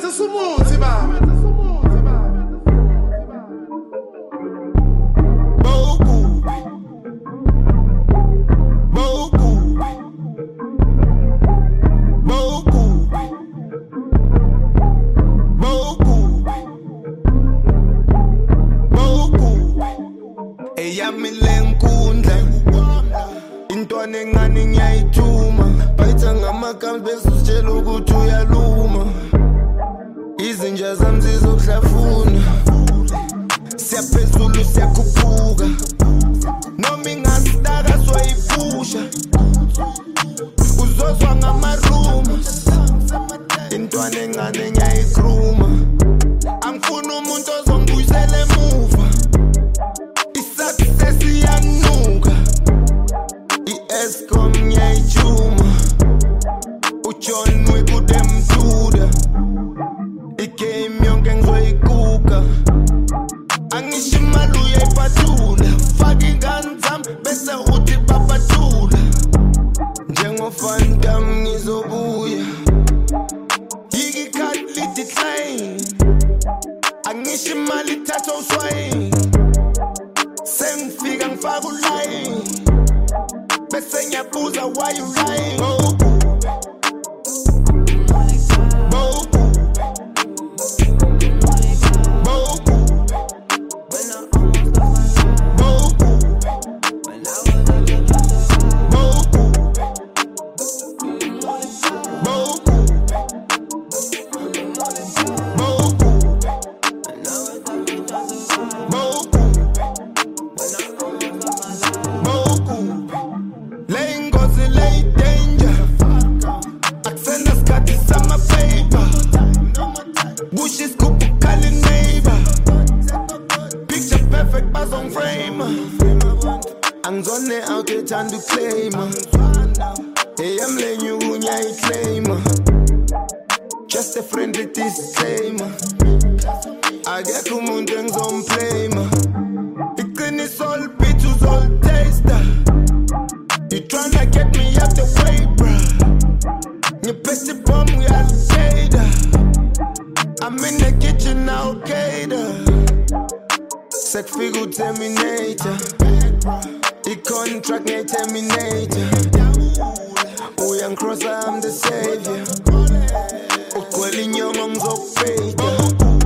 sumuthi baba. Eyami lenkundla intwana engane ngiyayithuma bayitha ngamagama bese usitshela ukuthi uyaluma izinja zami zizokuhlafuna siyaphezulu siyakhuphuka noma ingasitaka soyiphusha uzozwa ngamaruma intwana engane ngiyayikhuluma angifuni umuntu ozongibuyisela emuva sesiyanuka i-Eskom ngiyayijuma uJohn Wick udemduda igame yonke ngizoyiguga angisho imali uyayiphathula faka ingane zami bese uthi bapathula njengofandam ngizobuya yiki ikhadi lidecline angisho imali ithathwa uswayini sengifika ngifaka uline bese ngiyabuza why you lying angizone awukethanda ukuclaima eyamlenye unyayiclaima just a friendly disclaimer akekho umuntu engizomplama iqiniso libithi uzolitasta you tryna get me out the way bruh ngiphethe ibomb ngiyalifada I'm in the kitchen now cater sekufika uterminator i-contract ngiyayi-terminator uyangicrossa I'm the savior ugcwele inyongo ngizokufada